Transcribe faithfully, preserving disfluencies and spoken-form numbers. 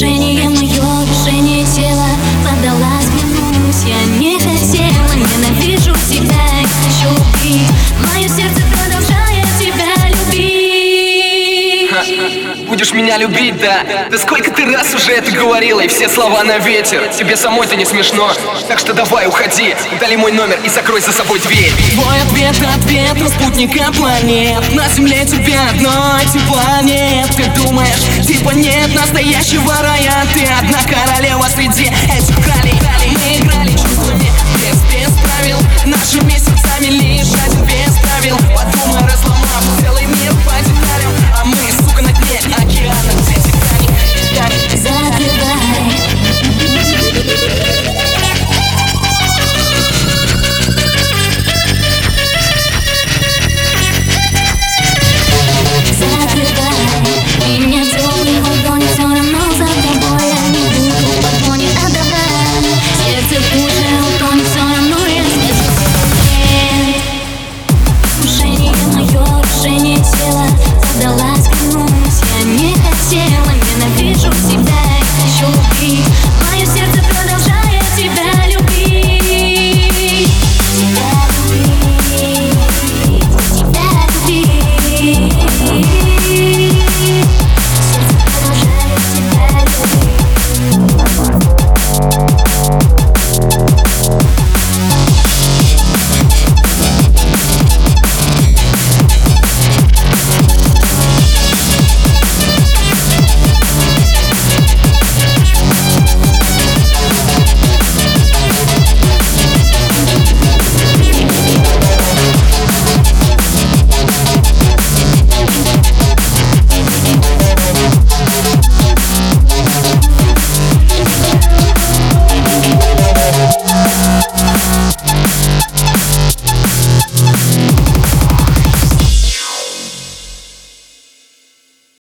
движение, мое решение тела. Поддалась, клянусь, я не хотела. Ненавижу тебя и хочу убить. Мое сердце продолжает тебя любить. Будешь меня любить, да? Да сколько ты раз уже это говорила, и все слова на ветер. Тебе самой-то не смешно, так что давай уходи. Удали мой номер и закрой за собой дверь. Твой ответ от ветра, спутника планет. На земле тебе одной тепла нет. Ты думаешь, типа нет настоящего рая. Ты одна королева среди